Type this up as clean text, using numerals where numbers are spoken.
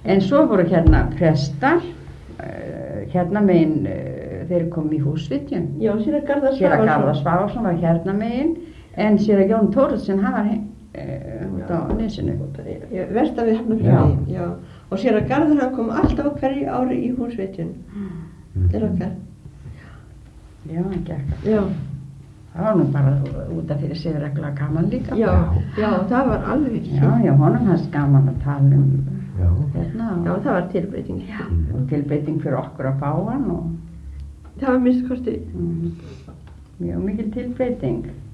En svo voru hérna prestar, hérna megin, þeir kom í Húsvitjun. Já, séra Garðar Séra Garðar Svavarsson var hérna megin, en séra Jón Thoroddsen, hann var út á Nesinu. Vestan við Hafnarfirði, já. Og séra Garðar hann kom alltaf á hverju ári í Húsvitjun. Til okkar. Já, hann gekk. Já. Það var nú bara út af fyrir sig reglulega gaman líka. Já, það var alveg. Já, honum fannst gaman að tala hérna. Já, það var tilbreyting. Já, og tilbreyting fyrir okkur að fá hann og það var minnst kosti. Mjög mikil tilbreyting.